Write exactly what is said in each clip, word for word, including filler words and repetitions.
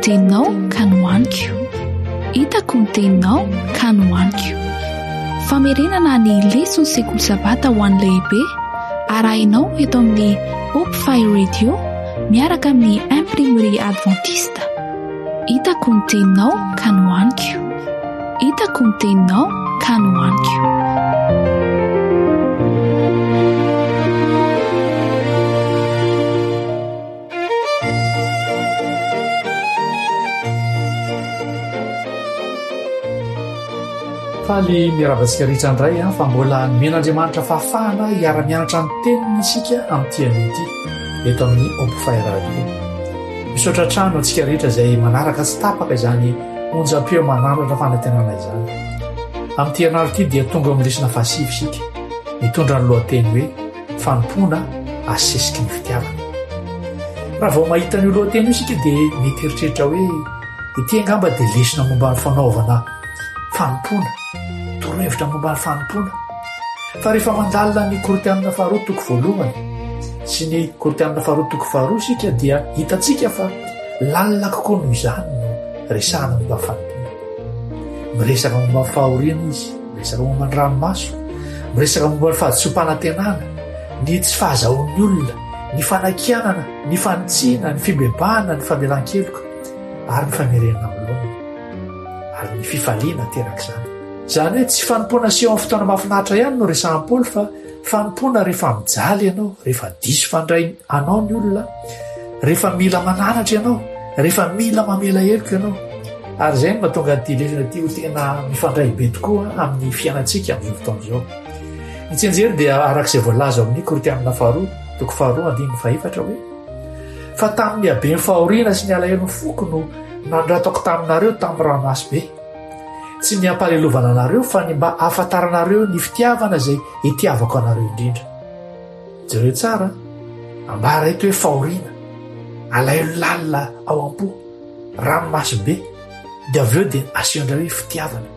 teninao ka nohaniko, hitako ny teninao ka nohaniko. Famerenana ny lesona sekoly sabata ho an'ny lehibe arahinao eto amin'ny Hope Fire Radio miaraka amin'ny imprimerie adventiste. Hitako ny teninao ka nohaniko, hitako ny teninao ka nohaniko. faly miaravantsika rehetra indray a fa mbola men'andriamanitra fahafahana hiara-mianatra ny teniny isika amin'nytian'ity eto amin'ny Hope Fire Radio. Misaotra trano antsika rehetra izay manaraka tsy tapaka izany onjam-peo manandratra fanantenana izany. Amin'ity herinandro ity dia tonga amin'ny lesona fahasivy isika mitondra ny lohateny hoe fanompoana asesiky ny fitiavana. Raha vao mahita ny lohateny io isika dia mety eritreritra hoe ity angamba dia lesona momba ny fanaovana fanompoana, torohevitra momba ny fanompoana. Fa rehefa mandalina ny Korinthianina faharoa toko voalohany sy ny Korinthianina faharoa toko faharoa isika dia hitantsika fa lalina kokoa noho izany no resahana momba fanompoana. Miresaka momba ny fahoriana izy, miresaka momba ny ranomaso, miresaka momba ny fahadisom-panantenana, ny tsy fahazahoan'ny olona, ny fanakianana, ny fanitsiana, ny fibebahana, ny famelan-keloka ary ny famerenana amin'ny ary ny fifaliana terak'izany. Izany hoe tsy fanompoana sy eo amin'ny fotoana mahafinaritra ihany no resahan'i Paoly fa fanompoana rehefa mijaly ianao, rehefa diso fandray anao ny olona, rehefa mila mananatra ianao, rehefa mila mamela heloka ianao. Ary izay no mahatonga an'ity lesona ity ho tena mifandray be tokoa amin'ny fiainantsika amin'izao fotoana izao. Ny tsenjery dia arak'izay voalaza amin'ny Korinthianina faharoa toko faharoa andininy fahaefatra hoe fa tamin'ny habeny fahoriana sy ny alahelo foko no nandratako taminareo tamin'ny ranomasy be, tsy ny hampalelovana anareo fa ny mba ahafantaranareo ny fitiavana izay itiavako anareo indrindra. Jereo tsara, ambara eto hoe fahoriana, alahelo lalina ao am-po, ranomasy be, dia avy eo dia asehondra hoe fitiavana.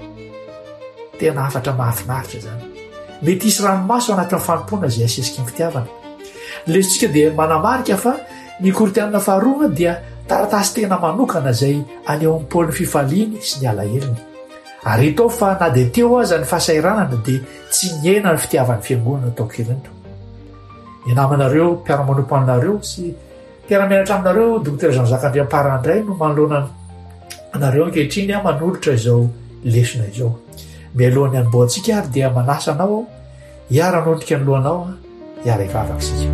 Tena afatra mahafinaritra izany. Mety hisy ranomaso ao anatin'ny fanompoana izay asesiky ny fitiavana. Lesontsika dia manamarika fa ny Korinthianina faharoa dia taratasy tena manokana izay aneo amin'ny Paoly ny fifaliany sy ny alahelony. Ary itao fa na dia teo aza ny fahasairanana dia tsy niena ny fitiavan'ny fiangonana tao Korinto. Ny namanareo mpiara-manompo aminareo sy mpiara-mianatra aminareo Dr Jean-Jacques Andriampaharandray no manoloana anareo ankehitriny a manolotra izao lesona izao. Mialohan'ny hanomboantsika ary dia manasa anao hiara anondrika ny lohanao hiara hivavaka isika.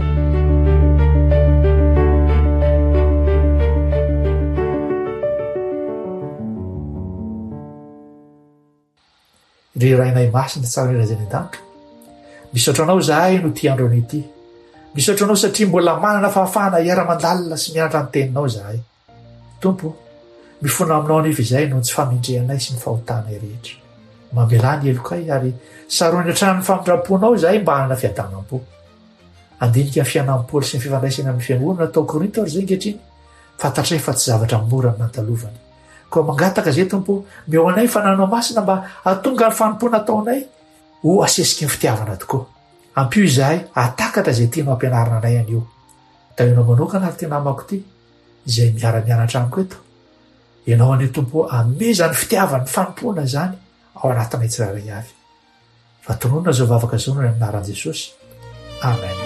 Ry rainay masina tsara irazay ny an-danitra, misaotra anao zahay no ty andro an'ity. Misaotra anao satria mbola manana fahafahana hiara-mandalina sy mianatra ny teninao zahay. Tompo, mifona aminao anefa izay no tsy famindrehanay sy ny fahotanay rehetra. Mamelany elokay ary saroany hatrany ny famindram-ponao zahay mba hanana fiadanam-po. Andinika ny fiainan'i Paoly sy ny fifandraisana amin'ny fiangonana tao Korinto ary izay ankehitriny, fantatray fa tsy zavatra mora nantalovany. Koa mangataka izay Tompo, meo anay fananao masina mba hahatonga ny fanompoana ataonay ho asesiky ny fitiavana tokoa. Ampio izahay atakatra izay tianao ampianarina anay anio. Tainao manokana ary tena amako ity izay miara-mianatra amiko eto. Ianao anio Tompo ameza ny fitiavany fanompoana izany ao anatinay tsiraray avy. Fa tononona zao vavaka zao no amin'ny anaran'i Jesosy. Amen.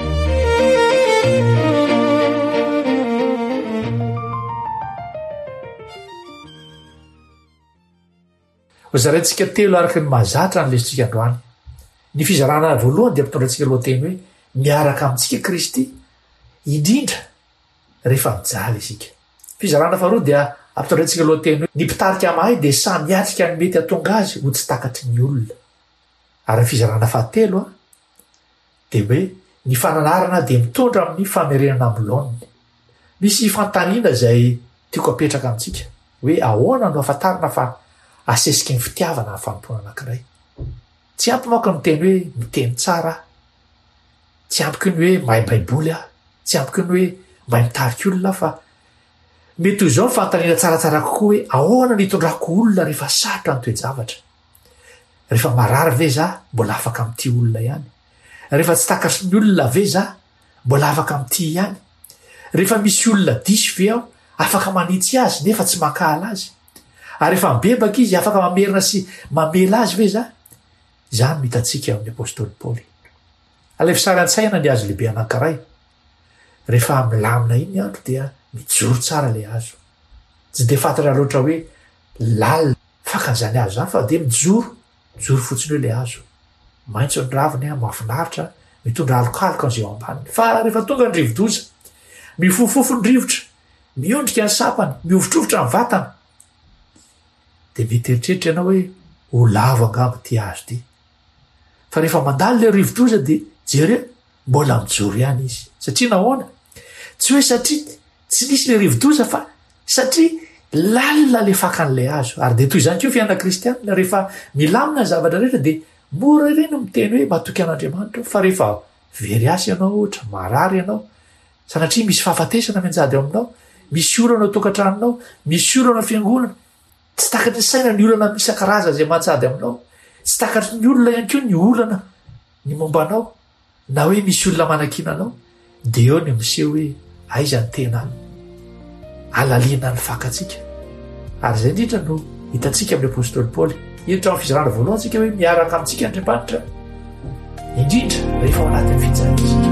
Zarantsika telo araka ny mahazatra ny lesontsika androany. Ny fizarana voalohany dia ampitondratsika lohateny hoe miaraka amintsika Kristy indrindra rehefa mijaly isika. Fizarana faharoa dia ampitondratsika lohateny hoe ny mpitarika mahay dia samy miatrika ny mety hatonga azy ho tsy takatry ny olona. Ary ny fizarana fahatelo a dia hoe ny fananarana dia mitondra amin'ny famerenana amin'ny laoniny. Misy fantaniana izay tiako apetraka amintsika hoe ahoana no ahafantarana fa asesiky ny fitiavana ny fanompoana anankiray. Tsy ampy manko ny teny hoe miteny tsara, tsy ampy ny hoe mahay baiboly aho, tsy ampy ny hoe mahay mitarika olona fa mety ho izao ny fantaniana tsaratsara kokoa hoe ahoana ny hitondrako olona rehefa sarotra ny toe-javatra. Rehefa marary ve za mbola afaka amin'ity olona ihany. Rehefa tsy takatry ny olona ve za mbola afaka amin'ity ihany. Rehefa misy olona diso ve aho afaka manitsy azy nefa tsy makala azy ary efa mibebaka izy afaka mamerina sy mamela azy ve za zany mitatsika amin'ny apôstôly paoly alefisary an-tsaina ny azo lehibe anankiray rehefa milamina iny andro dia mijoro tsara le azo tsy de fantatra loatra hoe lalina fakan'izany azo zany fa de mijoro mijoro fotsiny hoe le azo maintso ny raviny a mahafinaritra mitondra alokaloka an'izay ao ambaniny fa rehefa tonga ny rivo-doza mifofofo ny rivotra miondrika ny sapany miovitrovitra ny vatana de miteritreitra ianao hoe ho lavo angabo ty azo ty fa rehefa mandalo le rivo-doza de jereo mbola mijoro ihany izy satria nahoana tsy hoe satria tsy nisy le rivo-doza fa satria lalina le fakan'le azo ary de toy izany keo fiaina kristianina rehefa milamina ny zavatra rehetra de mora ireny miteny hoe matoky an'andriamanitra fa rehefa very asy ianao ohatra marary ianao sanatria misy fahafatesana mianjady ao aminao misy olana tokantranonao misy olana fiangonana tsy takatry ny saina ny olana misakaraza zay manjady aminao tsy takatry ny olona ihany keo ny olana ny mombanao na hoe misy olona manakinanao de eo ny miseho hoe aiza ny tena alalina ny fakatsika ary zay indrindra no hitatsika amin'ny apôstôly paoly hiditra amin'ny fizarana voalohany tsika hoe miaraka amintsika andriamanitra indrindra rehefa ao anatin'ny fijanitsika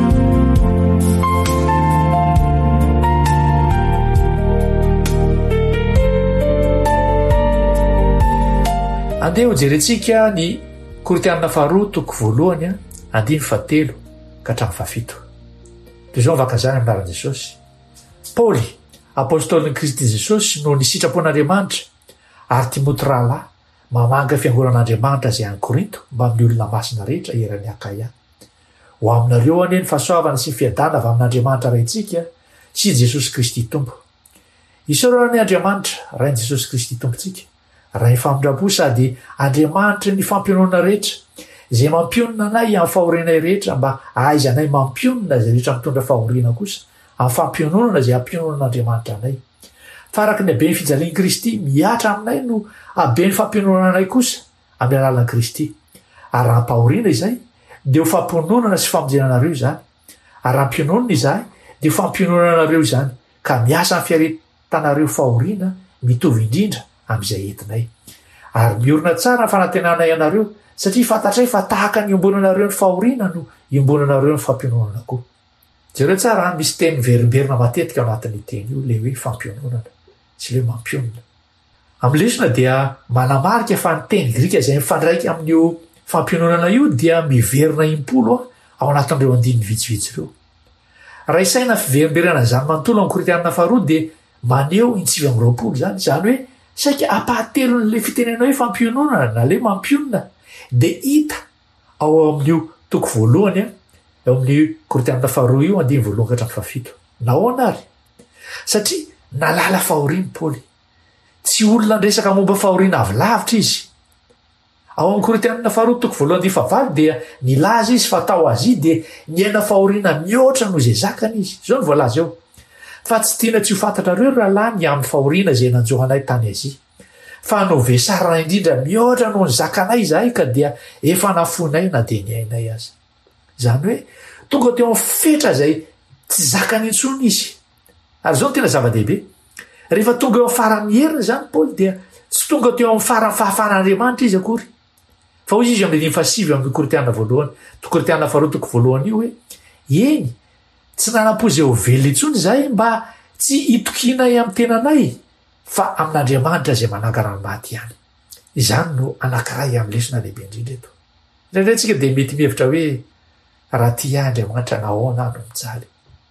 andeha ho jerentsika ny koritianina faharoa toko voalohany a andimy fahatelo ka hatramy fahafito de zao vakazany aminaran' jesosy paoly apôstôlin'ny kristy jesosy no ny sitrapon'andriamanitra ary timoty rahalahy mamanga fiangonan'andriamanitra zay any korinto mba amin'ny olona masina rehetra eran'ny akaia ho aminareo anie ny fahasoavana sy ny fiadana avy amin'andriamanitra raintsika sy jesosy kristy tompo isaorana ny andriamanitra rain' jesosy kristy tompontsika raha ifamindrapo sady andriamanitra ny fampionona rehetra zay mampionona anay amin'ny fahorinay rehetra mba ahaizanay mampionona zay rehetra mitondra fahoriana kosa amin'ny fampiononana zay ampiononan'andriamanitra anay faraky ny aben'ny fijalian'i kristy miatra aminay no aben'ny fampiononana anay kosa amin'ny alalan'i kristy ary raha mpahoriana izay de ho fampiononana sy famonjenanareo zany ary raha mpiononana izahay de ho fampiononanareo zany ka miasa ny fiaretanareo fahoriana mitovy indrindra am'izay entinay ary miorina tsara ny fanantenanay anareo satria fantatray fa tahaka ny ombonanareo ny fahoriana no iombonanareo ny fampiononana koa jereo tsara misy teny miverimberina matetika ao anatin'ny teny io le hoe fampiononana sy le mampionona amin'ny lesona dia manamarika fa ny teny grika zay mifandraiky amin'io fampiononana io dia miverina impolo a ao anatin'ireo andininy vitsivitsy ireo raha isaina fiverimberana zany manontolo amin'ny koritianina faharoa de maneho intsivy amin'ny roapolo zany zany hoe saika apahatelo n'le fitenenao hoe fampiononana na le mampionona de hita ao amin'io toko voalohany a eo amin'ny koritianina faharoa io andiny voalohany ka hatramy fahafito nahoana ary satria nalala fahoriana paoly tsy olona nresaka momba fahoriana avy lavitra izy ao amin'ny koritianina faharoa toko voalohany andiny fahavalo dia nilaza izy fa tao azy de niaina fahoriana mihoatra no zay zakany izy zao ny voalaza eo fa tsy tiana tsy ho fantatrareo rahalahy ny amin'ny fahoriana zay nanjohanay tany azy fa no vesarana indrindra mihoatra no ny zakanay zahay ka dia efa nafonay na de ny ainay azy zany hoe tonga teo amin'ny fetra zay tsy zakany intsony izy ary zao no tena zava-dehibe rehefa tonga eo amin'ny faramierina zany paoly dia tsy tonga teo amin'ny farany fahafan'andriamanitra izy akory fa hozy izy amin'ny dimy fasivy amin'ny koritianina voalohany koritianina faharoa toko voalohany io hoe eny tsy nanam-pozy eo velona intsony zahay mba tsy hitokinay amin'ny tenanay fa amin'andriamanitra zay manangana ny maty ihany izany no anankiray amin'ny lesona lehibe indrindra eto indraindray tsika de mety mihevitra hoe raha ty andriamanitra nahoana no mijaly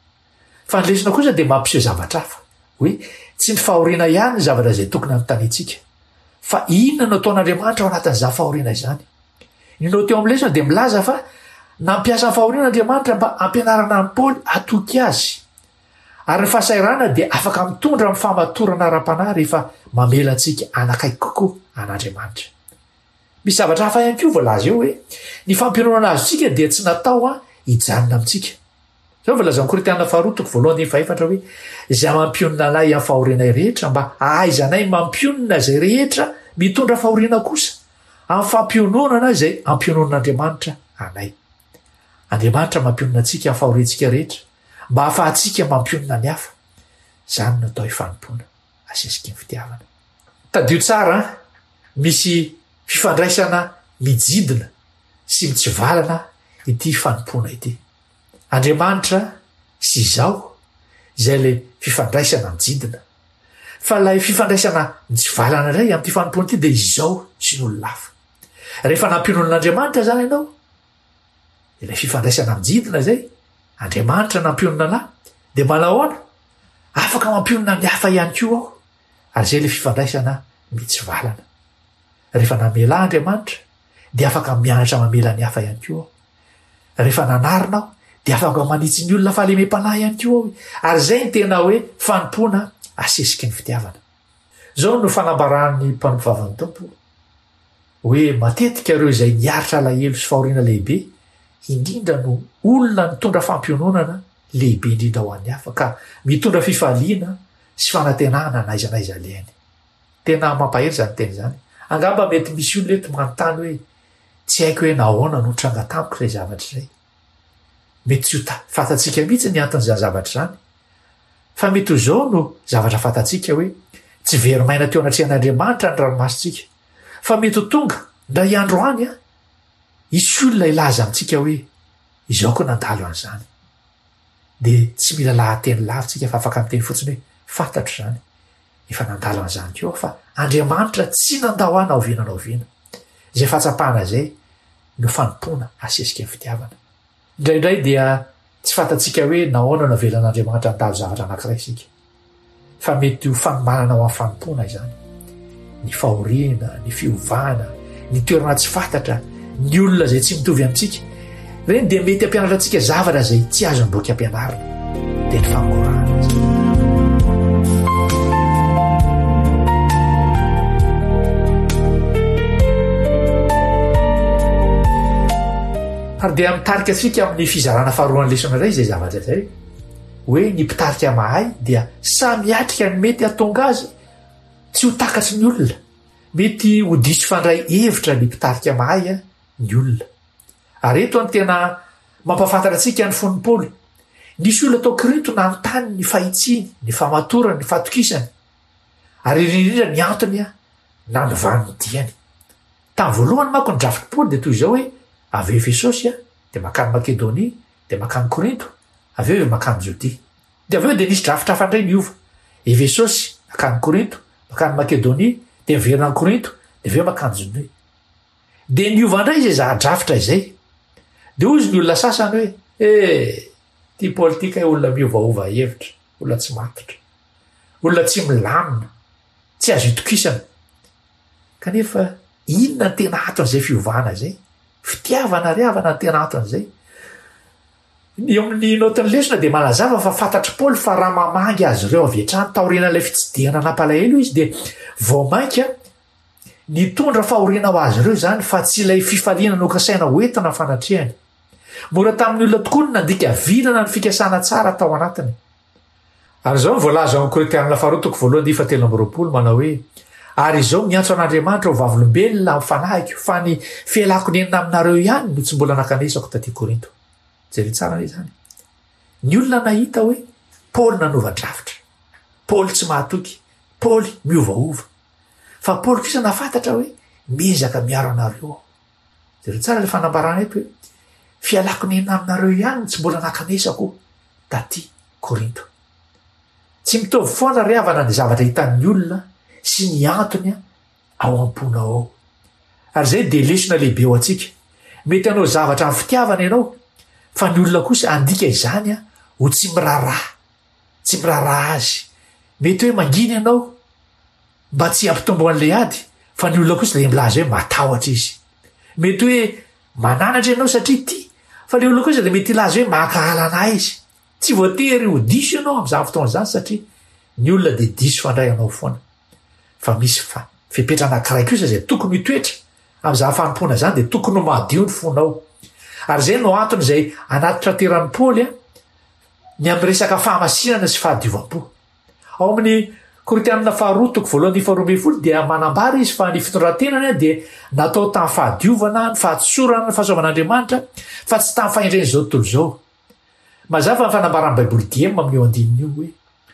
fa ny lesona kosa de mampiseho zavatra hafa hoe tsy ny fahoriana ihany ny zavatra zay tokony anontanytsika fa inona no ataon'andriamanitra ao anatin'izany fahoriana izany ninao teo amin'ny lesona de milaza fa nampiasa ny fahoriana andriamanitra mba ampianarana ny paoly atoky azy ary ny fahasairana dia afaka mitondra amin'ny fahamatorana ara-panahy rehefa mamela antsika anakaiky kokoa an'andriamanitra misy zavatra hafa ihany koa voalaza eo hoe ny fampiononana azotsika dia tsy natao a hijanona amintsika zao voalaza ny koritianina faharoa toko voalohany andiny faefatra hoe zay mampionona anay amin'ny fahorianay rehetra mba ahaizanay mampionona zay rehetra mitondra fahoriana kosa amin'ny fampiononana zay ampiononan'andriamanitra anay andriamanitra mampionona antsika amin'ny fahorintsika rehetra mba hahafahantsika mampionona ny hafa zany no atao hifanompoana asesiky ny fitiavana. Tadio tsara misy fifandraisana mijidina sy mitsivalana ity fanompoana ity. Andriamanitra sy izao izay le fifandraisana mijidina, fa lay fifandraisana mitsivalana indray am'ty fanompoana ity de izao sy n'olo lafa. Rehefa nampionon'Andriamanitra zany ianao, ilay fifandraisana mijidina zay, Andriamanitra nampionona anahy, de manahoana? Afaka mampionona ny hafa ihany koa aho. Ary zay le fifandraisana mitsivalana. Rehefa namela Andriamanitra, de afaka mianatra mamela ny hafa ihany koa aho. Rehefa nanarina aho, de afaka manitsy ny olona fahalemem-panahy ihany koa aho. Ary zay ny tena hoe fanompoana asesiky ny fitiavana. Zao no fanambaran'ny mpanompo vavan'ny tompo, hoe matetika ireo izay niaritra alahelo sy fahoriana lehibe, indrindra no olona mitondra fampiononana lehibe indrindra ho an'ny hafa, ka mitondra fifaliana sy fanantenana na izanaiza leany. Tena mampahery zany teny zany. Angamba mety misy olona eto manontany hoe tsy haiko hoe nahoana no tranga tamiko zay zavatra zay. Mety tsy ho fatatsika mihitsy ny anton'izany zavatra zany. Fa mety ho zao no zavatra fatatsika hoe tsy very maina teo anatrehan'Andriamanitra ny ranomasitsika. Fa mety ho tonga ndra iandro any a, isy olona ilaza amintsika hoe izao ko nandalo an'izany. De tsy mila lahateny lavitsika fa afaka miteny fotsiny hoe fantatro zany. Efa nandalo an'izany koa fa Andriamanitra tsy nandahoana oviana na oviana. Zay fahatsapahana zay no fanompoana asesiky ny fitiavana. Indraindray dia tsy fantatsika hoe nahoana no avelan'Andriamanitra nandalo zavatra anankiray sika. Fa mety ho fanomanana ho amin'ny fanompoana izany. Ny fahoriana, ny fiovana, ny toerana tsy fantatra, ny olona zay tsy mitovy amintsika. Reny dia mety ampianatra antsika zavatra zay tsy azo boky ampianarina. De ny fankorana. Ary dia mitarika atsika amin'ny fizarana faharoan'ny lesona iray zay zavatra zay, hoe ny mpitarika mahay dia samy atrika ny mety hatonga azy tsy ho takatsy ny olona. Mety ho diso fandray hevitra ny mpitarika mahay a ny olona. Ary eto ny tena mampafantatra atsika ny fon'ny Paoly. Nisy olona atao Korinto nanontany ny fahitsiny, ny famatorany, ny fahatokisany. Ary indrindra ny antony a nanovany ny diany. Tamin'ny voalohany manko ny drafitry Paoly de toy izao hoe avy Efesosy a, de makany Makedonia, de makany Korinto, avy eo makany Jodia. De avy eo de nisy drafitra hafa indray niova. Efesosy, makany Korinto, makany Makedonia, de miverina ny Korinto, de avy eo makany Jodia. De niova indray zay zaha-drafitra izay. De ozy ny olona sasany hoe, eh, ty politika e olona miovaova hevitra, olona tsy matotra, olona tsy milamina, tsy azo itokisana. Kanefa inona ny tena aton'izay fiovana zay? Fitiavana ry havana ny tena aton'izay. Ny amin'ny notin'ny lesona de malazava fa fantatry Paoly fa raha mamangy azy ireo avy hatrany taorian'ilay fitsidihana nampalahelo izy, de vao mainka nitondra fahoriana ho azy ireo zany fa tsy ilay fifaliana nokasaina hoentina fanatrehany. Mora tamin'ny olona tokoa ny nandika vilana ny fikasana tsara tao anatiny. Ary zao voalaza amin'ny Korintianina faharoa toko voalohany dimy fahatelo amby roapolo manao hoe, ary izao miantso an'Andriamanitra ho vavolombelona amin'ny fanahiko, fa ny fialako ny enina aminareo ihany no tsy mbola nakanesako taty Korinto. Jery tsara ne zany. Ny olona nahita hoe Paoly nanova-drafitra, Paoly tsy mahatoky, Paoly miovaova. Fa Paoly kosa nafantatra hoe miezaka miaro anareo. Jery tsara le fanambarana eto hoe fialako ny enina aminareo ihany tsy mbola nakanesako taty Korinto. Tsy mitovy foana ry havana ny zavatra hitan'ny olona sy ny antony ao am-pona ao. Ary zay de lesona lehibe ho atsika. Mety hanao zavatra amin'ny fitiavana ianao, fa ny olona kosa andika izany a ho tsy miraraha, tsy miraraha azy. Mety hoe mangina ianao mba tsy hampitombo an'le ady, fa ny olona kosa le milaza hoe matahotra izy. Mety hoe mananatra ianao satria ty, fa le olona kosa de mety ilaza hoe makahalana izy. Tsy voatery ho diso ianao amin'izany fotoana zany satria ny olona de diso fandray anao foana. Fa misy fa fepetra anankiray kosa zay tokony hitoetra amin'izany fanompoana zany, de tokony ho madio ny fonao. Ary zay no antony zay anaty trateran'ny Paoly a ny amin'ny resaka fahamasinana sy fahadiovam-po. Ao amin'ny Korintianina faharoa toko voalohany dimy faharoa ambin'ny folo dia manambara izy fa ny fitondrantenany de natao tamin'ny fahadiovana, ny fahatsorana, ny fahasoavan'Andriamanitra, fa tsy tamin'ny fahendreny zao tontolo zao. Mazava ny fanambaran'ny Baiboly Diem amin'ny eo andininy io hoe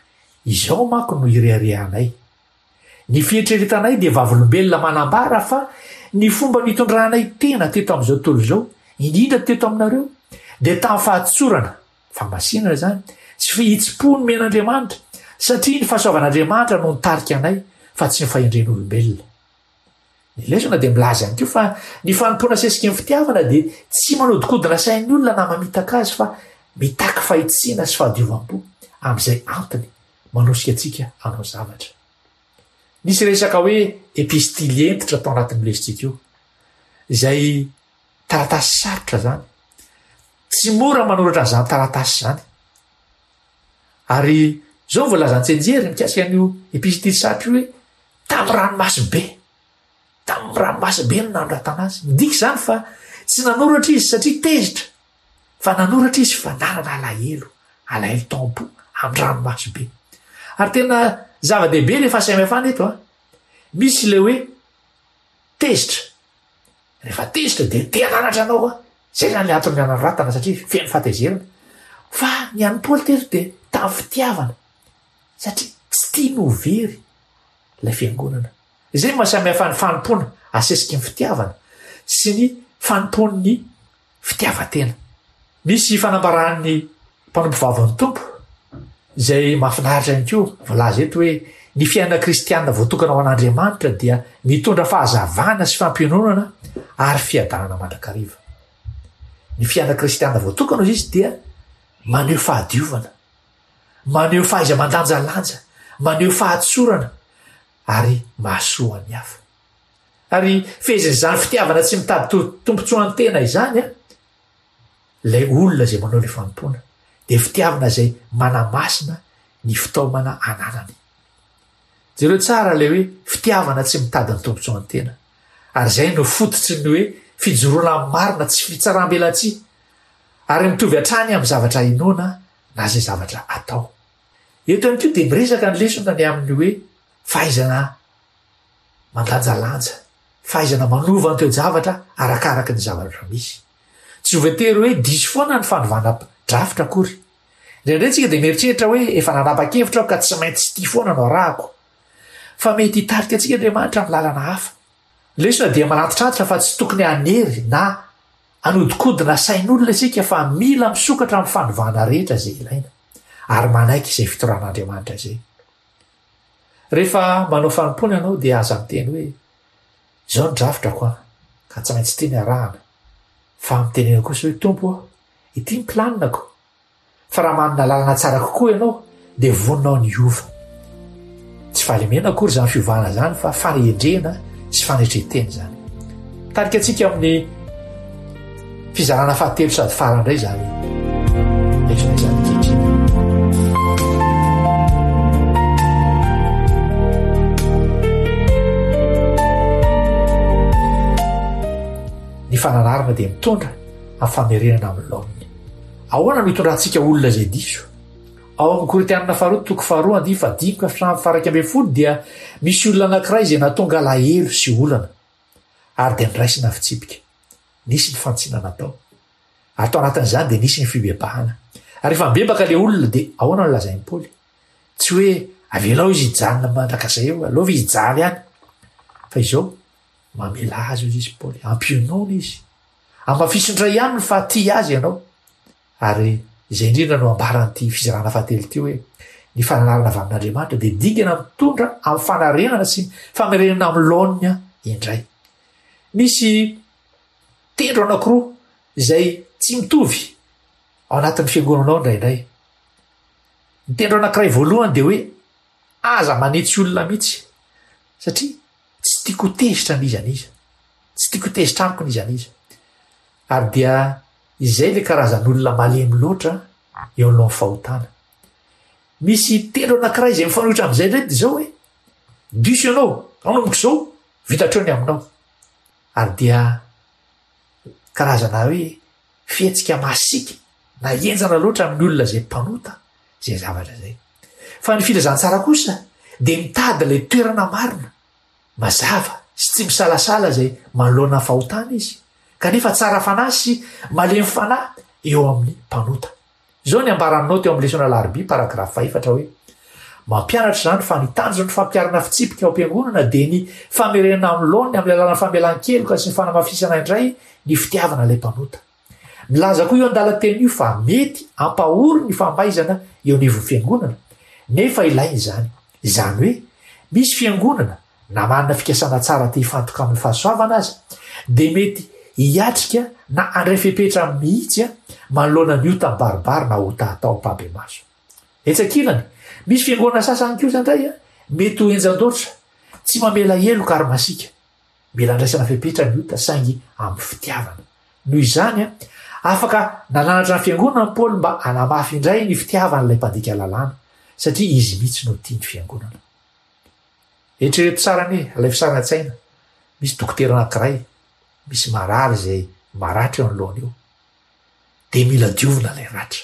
izao manko no ireareanay. Ny fietreretanay dia vavolombelona manambara fa ny fomba nitondrahanay tena teto amin'izao tontolo izao, indrindra teto aminareo, dia tamin'ny fahatsorana, famasinana zany, sy fihitsi-po ny men'Andriamanitra, satria ny fahasoavan'Andriamanitra no nitarika anay fa tsy ny fahendren'olombelona. Ny lesona dia milaza ihany koa fa ny fanompoana sesika ny fitiavana dia tsy manodikodina sain'ny olona na mamitaka azy fa mitaky fahitsina sy fahadiovam-po amin'izay antony manosika antsika hanao zavatra. Nisy resaka hoe epistily entitra tao anatin'ny lesitsika io, izay taratasy sarotra zany. Tsy mora manoratra an'izany taratasy zany. Ary zao voalazan-tsenjery mikasika an'io epistily sarotra io hoe tamin'ny ranomasimbe. Tamin'ny ranomasimbe no nanoratana azy. Midika zany fa tsy nanoratra izy satria tezitra, fa nanoratra izy fa nanana alahelo, alahelo tampo amin'ny ranomasimbe. Ary tena zava-dehibe rehefa samihafana eto a. Misy le hoe tezitra. Rehefa tezitra dia te hananatra anao a. Zay zany le antony ny anoratana satria feno fahatezerana. Fa ny an'ny Paoly teto dia tamin'ny fitiavana. Satria tsy tia no very ilay fiangonana. Izay mahasamihafa ny fanompoana asesiky ny fitiavana sy ny fanompoan'ny fitiavan-tena. Misy fanambaran'ny mpanompo vavan'ny tompo izay mahafinaritra ihany koa, voalaza eto hoe ny fiainana kristianina voatokana ho an'Andriamanitra dia mitondra fahazavana sy fampiononana ary fiadanana mandrakariva. Ny fiainana kristianina voatokana izy dia maneho fahadiovana, maneho fahaiza mandanjalanja, maneho fahatsorana ary mahasoa ny hafa. Ary fehezin'izany fitiavana tsy mitady tompontsoan'ny tena izany a, ilay olona izay manao ilay fanompoana dia fitiavana izay manamasina ny fitaomana ananany. Jereo tsara ilay hoe fitiavana tsy mitady ny tompontsoan'ny tena. Ary izay no fototry ny hoe fijoroana marina tsy fitsaram-belatsia ary mitovy hatrany amin'ny zavatra inoana na izay zavatra atao. Eto ihany koa dia miresaka ny lesona ny amin'ny hoe fahaizana mandanjalanja, fahaizana manova an'iteo zavatra arakaraka ny zavatra misy. Tsy ho voatery hoe diso foana ny fanovana drafitra akory. Indraindray tsika dia mieritreritra hoe efa nanapa-kevitra aho ka tsy maintsy tsy tia foana no arahako. Fa mety hitarika antsika Andriamanitra amin'ny lalana hafa. Lesona dia manantitrantitra fa tsy tokony hanery na hanodikodina sain'olona isika fa mila misokatra amin'ny fanovana rehetra izay ilaina ary manaiky izay fitoran'Andriamanitra izay. Rehefa manao fanompoana ianao dia aza miteny hoe izao ny drafitrako a ka tsy maintsy tia ny arahana. Fa mitenena kosa hoe tompo a, ity ny planinako. Fa raha manana lalana tsara kokoa ianao dia voninao ny ova. Tsy fahalemena akory izany fiovana zany fa fanehendrena sy faneitreteny zany. Tarika antsika amin'ny fizarana fahatelo sady farandray zany lesona izany kehitriny. Ny fananarana dia mitondra amin'ny famerenana amin'ny laoniny. Ahoana no hitondrantsika olona izay diso? Ao amin'ny Korinthianina faharoa toko faharoa andimy fadimy ka hatramin'ny faharay ambin'ny folo dia misy olona anankiray izay nahatonga alahelo sy olana ary dia niraisina fitsipika. Nisy ny fantsiana natao. Ary tao anatin'izany dia nisy ny fibebahana. Ary rehefa mibebaka ilay olona dia ahoana no lazain'ny Paoly? Tsy hoe avelao izy hijanona mandrakazay eo, aloha izy hijaly ihany. Fa izao mamela azy izy Paoly, ampionona izy. Amafisondray ihany ny fahatia azy ianao. Ary izay indrindra no ambaran'ity fizarana fahatelo ity hoe ny fananarana avy amin'Andriamanitra dia dingana mitondra amin'ny fanarenana sy famerenana amin'ny laoniny indray. Misy tendro anankiroa izay tsy mitovy ao anatin'ny fiangonanao indraindray. Ny tendro anankiray voalohany dia hoe aza manetsy olona mihitsy satria tsy tiako tezitra n'iza n'iza, tsy tiako tezitra amiko n'iza n'iza. Ary dia izay le karazan'olona malemy loatra eo alohan'ny fahotana. Misy tendro anankiray izay mifanohitra amin'izay indray dia izao hoe diso ianao, anomboka izao vitatrony aminao. Ary dia karazana hoe fihetsika masika na enjana loatra amin'ny olona izay mpanota izay zavatra izay. Fa ny filazantsara kosa dia mitady ilay toerana marina, mazava sy tsy misalasala izay manoloana fahotana izy. Kanefa tsara fanahy sy malemy fanahy eo amin'ny mpanota. Izao ny ambaranao teo amin'ny lesona larobia paragrafy faefatra hoe mampianatra zany fa nitanjo ny fampiarana fitsipika ao am-piangonana de ny famerenana amin'ny laony amin'ny alalana famelan-keloka sy ny fanamafisana indray ny fitiavana ilay mpanota. Milaza koa io an-dalan-teny io fa mety ampahory ny fambaizana eo anivon'ny fiangonana nefa ilainy zany. Izany hoe misy fiangonana na manana fikasana tsara te hifantoka amin'ny fahasoavana azy de mety hiatrika na andray fepetra mihitsy a manoloana ny ota baribary na ota atao mpabe maso. Etsakilany misy fiangonana sasany koa zandray a mety ho enjan-doatra tsy mamela heloka ary masika mila andraisana fepetra ny ota saingy amin'ny fitiavana. Noho izany a afaka nananatra ny fiangonana Paoly mba anamafy indray ny fitiavana ilay mpandika lalàna satria izy mihitsy no tiany fiangonana. Eritrereto tsara ny ilay fisaran-tsaina misy dokotera anankiray misy marary zay maratra eo anoloana eo de mila diovina lay ratra.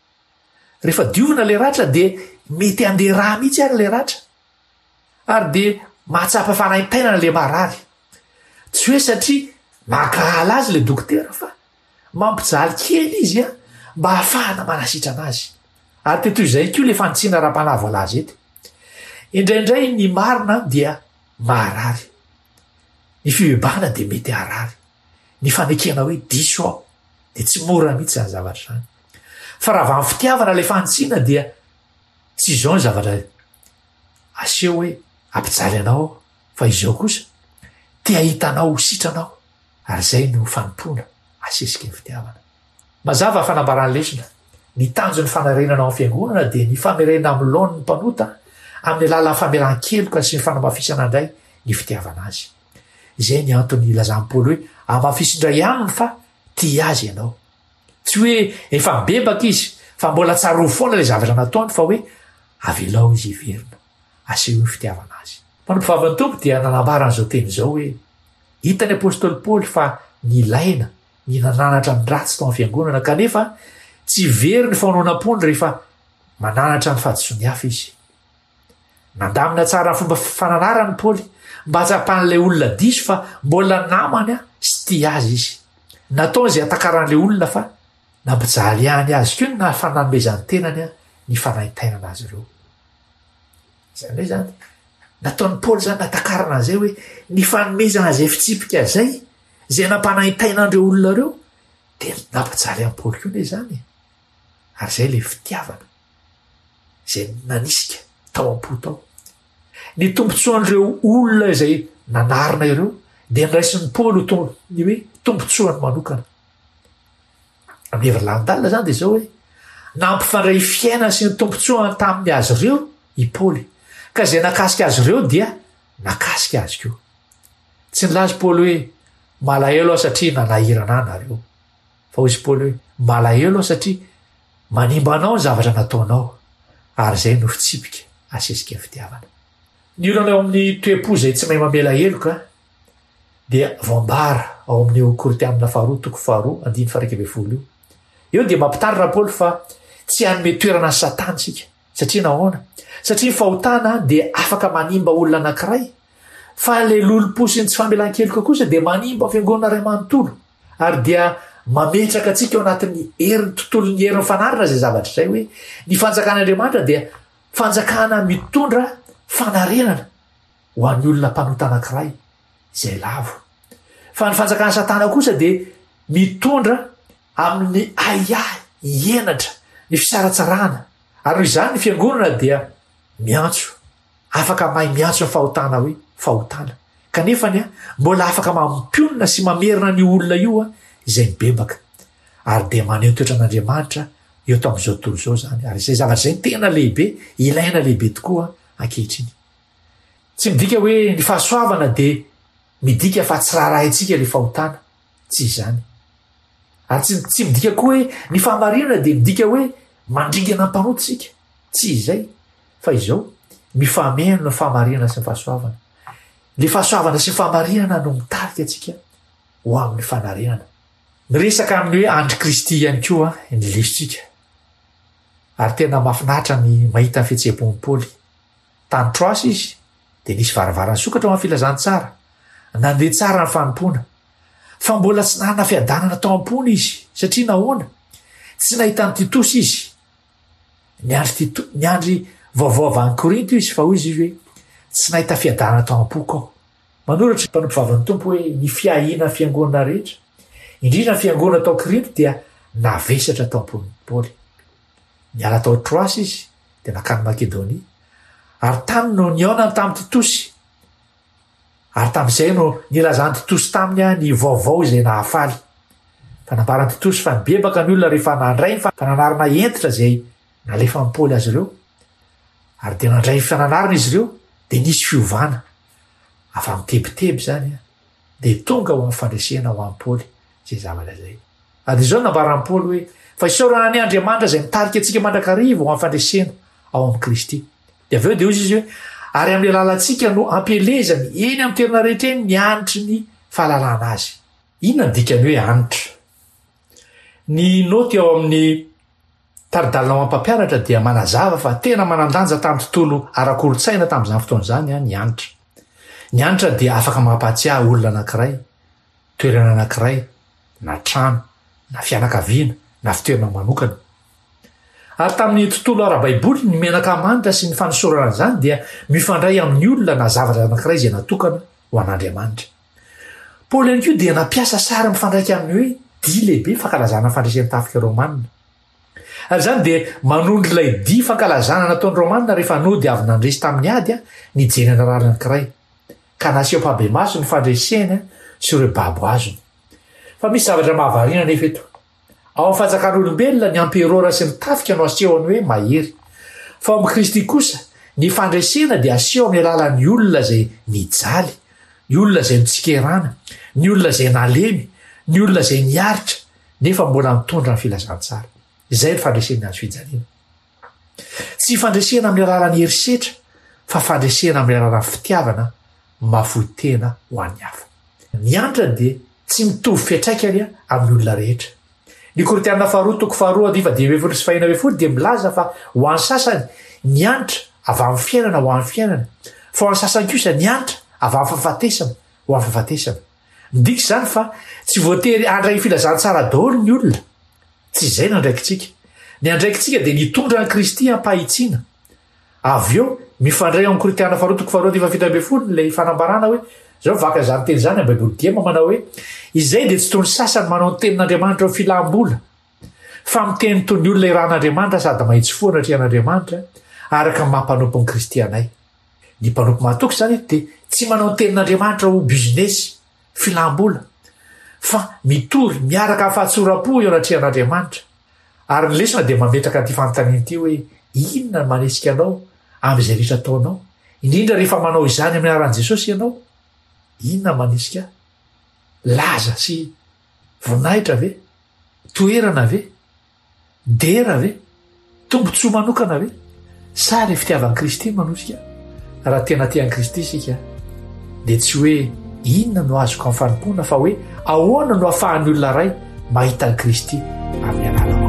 Rehefa diovina lay ratra de mety andeha raha mihitsy ary lay ratra ary de mahatsapa fanaintainana le marary tsy hoe satria makahala azy le dokotera fa mampijaly kely izy a mba hahafahana manasitrana azy. Ary tetoy izay koa le fantsiana ra-panavo alazy ety indraindray ny marina dia maharary, ny fibebahana de mety harary, ny fanekena hoe diso ao de tsy mora mihitsy zany zavatra zany. Fa raha va ny fitiavana le fantsiana dia tsy izao ny zavatra aseho hoe ampijaly anao fa izao kosa te ahitanao sitranao ary zay no fanompona asesika ny fitiavana. Mazava fanambarany lesona ny tanjo ny fanarenana ao amin'ny fiangonana de ny famerenana amin'ny laony ny mpanota amin'ny alalan'ny famelan-keloka sy ny fanamafisana indray ny fitiavana azy. Izay ny antony ilazan'ny Paoly hoe amafisindray aminy fa tia azy ianao. Tsy hoe efa bebaka izy fa mbola tsaro foana le zavatra nataony fa hoe avelao izy hiverina aseho ny fitiavana azy. Mpanompo tompo dia nanambara an'izao teny izao hoe hitany apôstôly Paoly fa nilaina ny nananatra ny ratsy tao amin'ny fiangonana kanefa tsy very ny faononam-pony rehefa mananatra ny fahadisoany hafa izy. Nandamina tsara ny fomba fananarany Paoly mba hatsapan'ilay olona diso fa mbola namany a sy tia azy izy. Natao izay atakaran'ilay olona fa nampijaly ihany azy koa na fananomezany tenany a ny fanaintainana azy ireo. Zany hoe zany nataon'ny Paoly zany natakarana an'izay hoe ny fanomezana zay fitsipika zay zay nampanaintainandreo olona reo de nampijaly an'i Paoly koa ne zany. Ary zay le fitiavana zay nanisika tao am-po tao. Ny tombotsoan'ireo olona izay nanarina ireo de niraisin'ny Paoly ho ny hoe tombotsoany manokana. Amin'ny hevilandalina zany de zao hoe nampifandray fiainana sy ny tombotsoany tamin'ny azy ireo i Paoly ka zay nakasika azy ireo dia nakasika azy koa. Tsy nilazy Paoly hoe malahelo aho satria nanahirana nareo fa hozy Paoly hoe malahelo aho satria manimba anao ny zavatra nataonao ary zay no fitsipika asesika ny fitiavana. Ny olana eo amin'ny toe-po zay tsy mahay mamela heloka dia voambara ao amin'ny Korinthianina faharoa toko faharoa andiny faraika ambin'ny folo io. Eo dia mampitarina Paoly fa tsy hanome toerana ny Satana sika satria nahoana? Satria ny fahotana dia afaka manimba olona anankiray fa le lolo-posiny tsy famelan-keloka kosa dia manimba fiangonana ray manontolo ary dia mametraka atsika ao anatin'ny herin'ny tontolon'ny herin'ny fanarina zay zavatra zay hoe ny fanjakan'Andriamanitra dia fanjakana mitondra fanarenana ho an'ny olona mpanota anankiray izay lavo. Fa ny fanjakana Satana kosa dia mitondra amin'ny aiahy hienatra ny fisaratsarana ary noho izany ny fiangonana dia miantso afaka mahay miantso ny fahotana hoe fahotana kanefany a mbola afaka mampionina sy mamerina ny olona io a izay mibebaka ary de maneho toetra an'Andriamanitra eo to amin'izao tontolo izao zany ary izay zavatra zay tena lehibe ilaina lehibe tokoa ankehitriny. Tsy midika hoe ny fahasoavana de midika fa tsy raharaha itsika le fahotana tsy izany ary tsy, tsy midika koa hoe ny fahamarinana de midika hoe mandringana mpanota sika tsy izay fa izao mifameno ny fahamarinana sy ny fahasoavana. Le fahasoavana sy ny fahamarinana no mitarika atsika ho amin'ny fanarenana. Miresaka amin'ny hoe andry Kristy ihany koa ny lesitsika ary tena mahafinaritra ny mahita ny fihetseham-pon'ny Paoly. Tany Troasy izy de nisy varavarany sokatra ho amin'ny filazantsara nandeha tsara ny fanompona fa mbola tsy nanana fiadanana tao am-pony izy satria nahoana tsy nahita ny Titosy izy. Ny andry Tito, ny andry vaovao any korinto izy fa hoy izy izy hoe tsy nahita fiadana tao am-poko aho. Manoratra mpanompo vavan'ny tompo hoe ny fiahina fiangonana rehetra indrindra ny fiangonana tao korinto dia navesatra tao am-pony Paoly. Niala tao Troasy izy dia nakany Makedonia ary tany no niaonany tamin'ny Titosy ary tamin'izay no nilazany Titosy taminy a ny vaovao izay nahafaly. Fa nambarany Titosy fa nibebaka ny olona rehefa nandray fa fananarana entitra izay nalefa amin'ny Paoly azy ireo ary dia nandray ny fananarana izy ireo dia nisy fiovana afa mitebiteby zany a dia tonga ho amin'ny fandresena ho amin'ny Paoly zay zavatra zay. Ary izao nambarany Paoly hoe fa isaorana ny Andriamanitra izay mitarika antsika mandrakariva ho amin'ny fandresena ao amin'ny Kristy. Dia avy eo dia hozy izy hoe ary amin'ny alalantsika no ampelezany eny amin'ny toerana rehetra eny ny anitry ny fahalalana azy. Inona ny dikany hoe anitra? Ny noty ao amin'ny taridalina ho am-pampianatra dia manazava fa tena manandanja tamin'ny tontolo ara-kolotsaina tamin'izany fotoana izany a ny anitra. Ny anitra dia afaka mampatsiahy olona anankiray, toerana anankiray, na trano, na fianakaviana, na fitoerana manokana. Ary tamin'ny tontolo ara-baiboly ny menaka manitra sy ny fanosorana izany dia mifandray amin'ny olona na zavatra anankiray izay natokana ho an'Andriamanitra. Paoly ihany koa dia nampiasa sary mifandraika amin'ny hoe dia lehibe fankalazana fandresen'ny tafika Romanina. Ary izany dia manondro ilay dia fankalazana nataon'ny Romanina rehefa nody avy nandresy tamin'ny ady a nijenena rary anankiray ka naseho mpabe-maso ny fandreseny sy ireo babo azony. Fa misy zavatra mahavariana nefa eto. Ao amin'ny fanjakan'olombelona ny amperora sy ny tafika no asehony hoe mahery. Fa ao amin'ny Kristy kosa ny fandresena dia aseho amin'ny alalan'ny olona izay nijaly, ny olona izay nitsikerana, ny olona izay nalemy, ny olona izay niaritra nefa mbola mitondra ny filazantsara. Izay ny fandresena azy fijaliana. Tsy fandresena amin'ny alalan'ny herisetra fa fandresena amin'ny alalan'ny fitiavana mafoitena ho an'ny hafa. Ny anitra dia tsy mitovy fiantraikany amin'ny olona rehetra. Ny Korintianina faharoa toko faharoa adiva dimy ambin'ny folo sy fahina ambin'ny folo dia milaza fa ho an'ny sasany ny anitra avy amin'ny fiainana ho an'ny fiainana, fa ho an'ny sasany kosa ny anitra avy amin'ny fahafatesana ho an'ny fahafatesana. Midika izany fa tsy voatery handray filazantsara daholo ny olona. Tsy izay no andraikitsika. Ny andraikitsika dia nitondra ny Kristy hampahitsiana. Avy eo mifandray amin'ny Korintianina faharoa toko faharoa adiva fito ambin'ny folo ilay fanambarana hoe zao vaka izany teny izany amin'ny Baiboly Diema manao hoe izay dia tsy toy ny sasany manao ny tenin'Andriamanitra ho filam-bola fa miteny toy ny olona irahan'Andriamanitra sady mahitsy foana atria an'Andriamanitra araka ny mampanompo ny Kristy anay. Ny mpanompo mahatoky izany dia tsy manao ny tenin'Andriamanitra ho bizinesy filam-bola fa mitory miaraka amin'ny fahatsoram-po eo anatrehan'Andriamanitra. Ary ny lesona dia mametraka an'ity fanontaniana ity hoe inona no manesika anao amin'izay rehetra ataonao, indrindra rehefa manao izany amin'ny anaran'i Jesosy ianao. Inona manisika? Laza sy voninahitra ve? Toerana ve? Dera ve? Tombontsoa manokana ve? Sa ilay fitiavan'i Kristy manosika? Raha tena tian'i Kristy isika dia tsy hoe inona no azoko amin'ny fanompona fa hoe ahoana no ahafahan'ny olona ray mahita an'i Kristy amin'ny analako.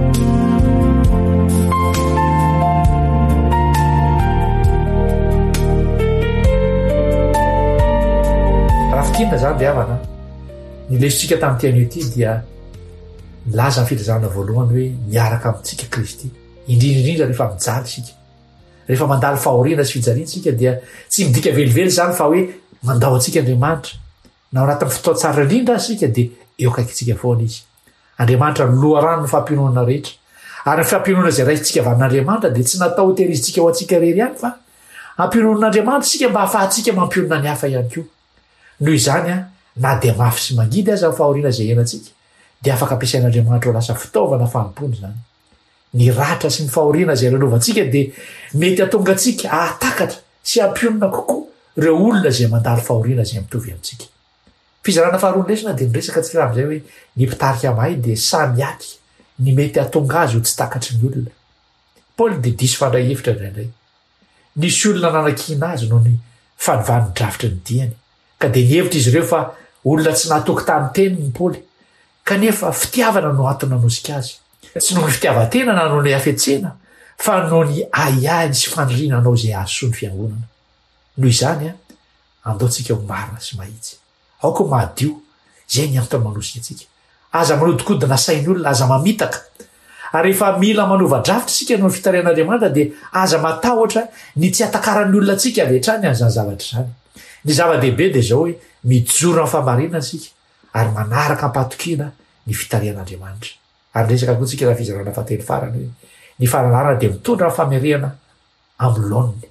Rafitina zany dia havana ny lesontsika tamin'ity an'ity dia milaza ny filazana voalohany hoe miaraka amintsika Kristy indrindraindrindra rehefa mijaly isika, rehefa mandalo fahoriana sy fijaliantsika dia tsy midika velively zany fa hoe mandao antsika Andriamanitra na ao anatin'ny fotoan-tsara indrindra isika dia eo akaikitsika foana izy. Andriamanitra no loharano ny fampinoana rehetra ary ny fampinoana izay raisitsika avy amin'Andriamanitra dia tsy natao hotehirizitsika ho antsika rery ihany fa hampinoan'Andriamanitra isika mba hahafahantsika mampionona ny hafa ihany koa. Noho izany a na dia mafy sy mangidy aza amin'ny fahoriana izay henantsika dia afaka ampiasain'Andriamanitra ho lasa fitaovana fanompoana zany. Ny ratra sy ny fahoriana izay lalaovantsika dia mety hatonga antsika hahatakatra sy hampionona kokoa ireo olona izay mandalo fahoriana izay mitovy amintsika. Fizarana faharoa lesona dia miresaka tsika amin'izay hoe ny mpitarika mahay dia samy aty ny mety hatonga azy ho tsy takatry ny olona. Paoly dia diso fandray hevitra indraindray. Nisy olona nanankiana azy noho ny fanovan'ny drafitry ny diany. Ka dia nihevitra izy ireo fa olona tsy nahatoky tamin'ny teny ny Paoly kanefa fitiavana no antony nanosika azy. Tsy noho ny fitiavan-tena na noho ny hafetsena fa noho ny ahiahiny sy fandrina anao izay ahasoa ny fiangonana. Noho izany a andaontsika ho marina sy mahitsy. Aoko madio izay ny antony manosika antsika. Aza manodikodina sain'olona, aza mamitaka, ary rehefa mila manova-dravitra sika no fitarian'andriamanitra dia aza matahotra ny tsy atakaran'ny olona tsika avetrany an'izany zavatra zany. Ny zava-dehibe dia zao hoe mijoro amin'ny famarinana sika ary manaraka ampatokiana ny fitarian'andriamanitra. Ary resaka koa tsika raha fizarana fateny farany hoe ny fananarana dia mitondra ny famerehana amin'ny laoniny.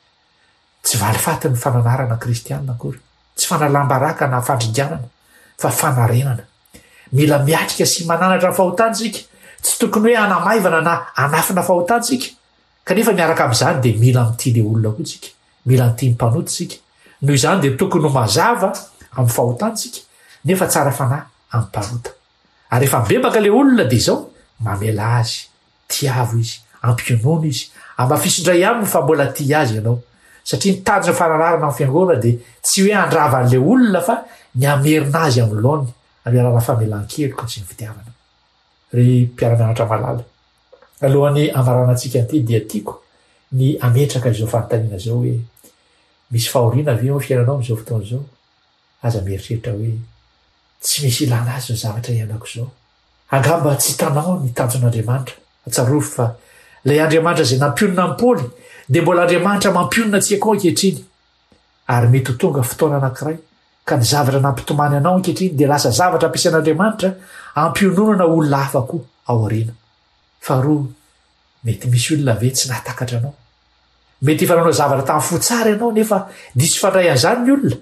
Tsy valifaty ny fananarana kristianina akory, tsy fanalambaraka na fandringanana fa fanarenana. Mila miatrika sy mananatra fahotantsika, tsy tokony hoe anamaivana na anafina fahotantsika kanefa miaraka amin'izany dia mila mity le olona koa tsika, mila mity mmpanoty sika. Noho izany dia tokony ho mazava amin'ny fahotantsika nefa tsara fanahy amin'ny mpanota. Ary rehefa mbebaka le olona dia izao mamela azy, tiavo izy, ampionono izy, ambafisindray aminy fa mbola tia azy ianao. Satria ny tanjona fananarana amin'ny fiangonana dia tsy hoe andrava an'le olona fa ny amerina azy amin'ny laoniny amin'ny alàna famelan-keloka sy ny fitiavana. Ry mpiara-mianatra malala, alohan'ny amarana antsika an'ity dia tiako ny ametraka izao fanontaniana zao hoe misy fahoriana ve ao fiainanao amin'izao fotoana izao? Aza mieritreritra hoe tsy misy ilana azy zao zavatra iainako izao. Angamba tsy hitanao ny tanjon'Andriamanitra. Atsarovy fa ilay Andriamanitra izay nampionona amin'ny Paoly dia mbola Andriamanitra mampionona antsika koa ankehitriny. Ary mety ho tonga fotoana anankiray ka ny zavatra nampitomany anao ankehitriny dia lasa zavatra ampiasain'Andriamanitra ampiononana olona hafa koa ao aoriana. Faharoa, mety misy olona ve tsy nahatakatra anao? Mety efa nanao zavatra tamin'ny fotsara ianao nefa diso fandray an'izany ny olona.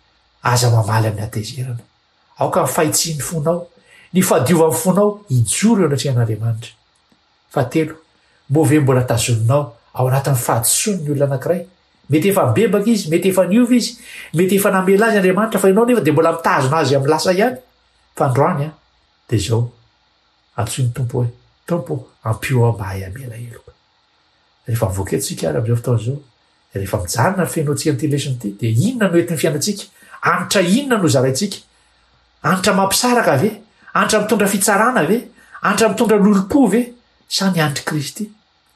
Aza mamaly amin'ny hatezerana. Aoka ny fahitsiany fonao, ny fahadiovan'ny fonao ijoro eo anatrehan'Andriamanitra. Fahatelo, moa ve mbola tazoninao ao anatin'ny fahadisoany ny olona anankiray? Mety efa bebaka izy, mety efa niova izy, mety efa namela azy Andriamanitra fa ianao nefa dia mbola mitazona azy amin'ny lasa ihany. Fa androany a dia izao antsoiny tompo hoe tompo ampio aho mba hay amela heloka. Rehefa mivoaka antsika ary amin'izao fotoana izao, rehefa mijanona ny fiainantsika n'ity lesona ity dia inona no entin'ny fiainantsika? Anitra inona no zaraintsika? Anitra mampisaraka ve? Anitra mitondra fitsarana ve? Anitra mitondra lolo-po ve? Sa ny anitra Kristy?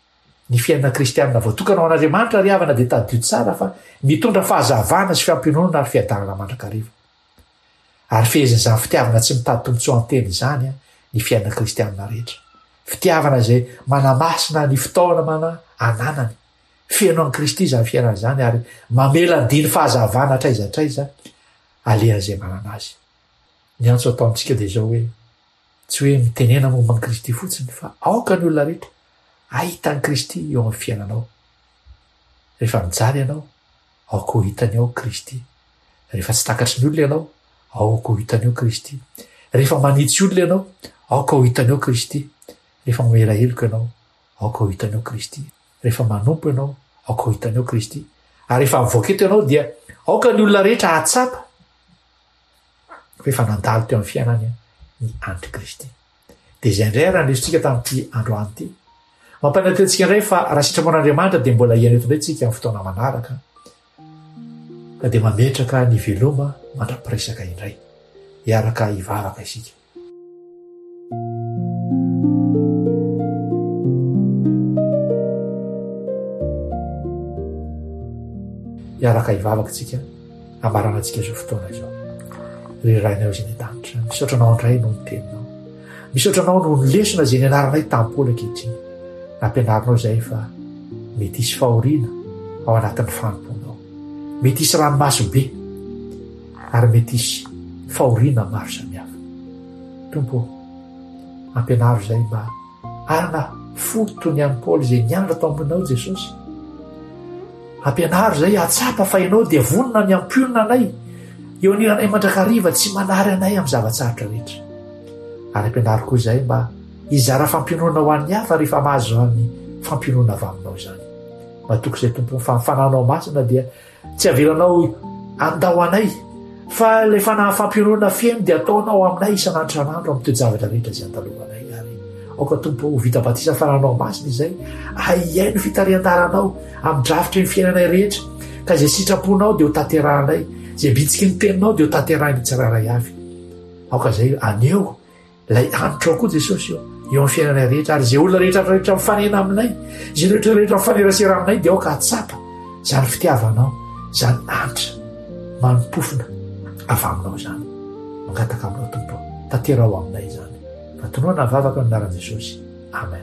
Ny fiainana kristianina voatokana ho an'Andriamanitra ry havana dia tadio tsara fa mitondra fahazavana sy fiampiononana ary fiadanana mandrakariva. Ary fehezan'izany fitiavana tsy mitady tombotsoa an-teny izany a ny fiainana kristianina rehetra. Fitiavana izay manamasina ny fitaovana ananany. Feno an'i Kristy izany fiainana izany ary mamela diny fahazavana traizatraiza alehan'izay manana azy. Ny antso atao amintsika dia izao hoe tsy hoe mitenena momba an'i Kristy fotsiny fa aoka ny olona rehetra ahita an'i Kristy eo amin'ny fiainanao. Rehefa mijaly ianao, aoka ho hitany ao Kristy. Rehefa tsy takatry ny olona ianao, aoka ho hitany ao Kristy. Rehefa manitsy olona ianao, aoka ho hitany ao Kristy. Rehefa mamela heloka ianao, aoka ho hitany ao Kristy. Rehefa manompo ianao, aoka ho hitany ao Kristy. Ary rehefa mivoaka eto ianao dia aoka ny olona rehetra ahatsapa rehefa nandalo teo amin'ny fiainany ny andry Kristy. Dia izay indray raha lesontsika tamin'ity androany ity. Mampanatitsika indray fa raha sitramon'Andriamanitra dia mbola hiaina eto indray tsika amin'ny fotoana manaraka ka dia mametraka ny veloma mandra-piresaka indray hiaraka hivavaka isika. Hiaraka hivavaka tsika ambarana antsika izao fotoana izao. Ry rainao izay ny an-danitra, misaotranao indray noho ny teninao, misaotranao noho ny lesona izay nianaranay tamin'ny Paoly ankehitriny. Nampianarinao izay fa mety hisy fahoriana ao anatin'ny fanomponao, mety hisy ranomaso be ary mety hisy fahoriana maro samihafa. Tompo, ampianaro izay mba arina folo toy ny an'i Paoly izay nianatra tao aminao Jesosy. Ampianaro izay atsapa fa ianao dia vonona ny ampionona anay eo aniranay mandrakariva tsy manary anay amin'ny zavatsarotra rehetra. Ary ampianaro koa izay mba hizara fampionona ho an'ny hafa rehefa mahazo an'ny fampionona avy aminao izany. Matoky izay tompo ny fananao masina dia tsy avelanao andao anay fa ilay fanahy fampionona fiaino dia ataonao aminay isan'andro isan'andro amin'ny toe-javatra rehetra izay andalovanay. Ary aoka tompo ho vita batisa fananao masina izay hahiay no fitarian-daranao amin'ny drafitra ny fiainanay rehetra ka izay sitraponao dia ho tanterahanay, izay bitsiky ny teninao dia ho tanterahan'ny tsiraray avy. Aoka izay aneo ilay anitra koa Jesosy eo eo amin'ny fiainanay rehetra ary izay olona rehetra rehetra mifanena aminay, izay rehetra rehetra mifanerasera aminay dia aoka atsapa izany fitiavanao, izany anitra manompofina avy aminao izany. Mangataka aminao tompo, tanterao aminay izany. Fa tonoana vavaka ny anaran'i Jesosy. amen.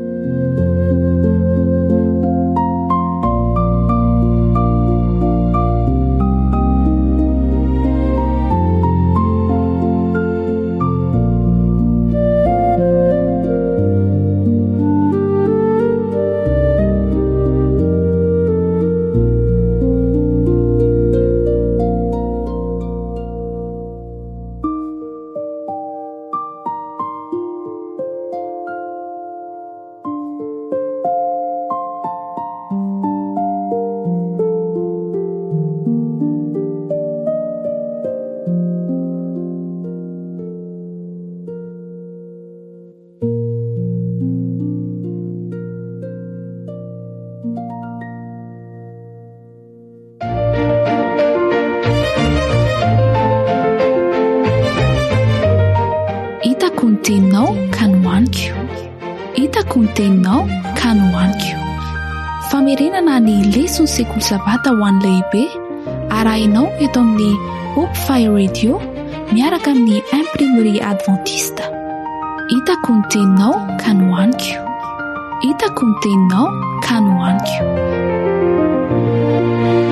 Hitako ny teninao ka nohaniko. Hitako ny teninao ka nohaniko. Famerenana ny lesona sekoly sabata ho an'ny lehibe arahinao eto amin'ny Hope Fire Radio miaraka amin'ny imprimerie adventiste. Hitako ny teninao ka nohaniko. Hitako ny teninao ka nohaniko.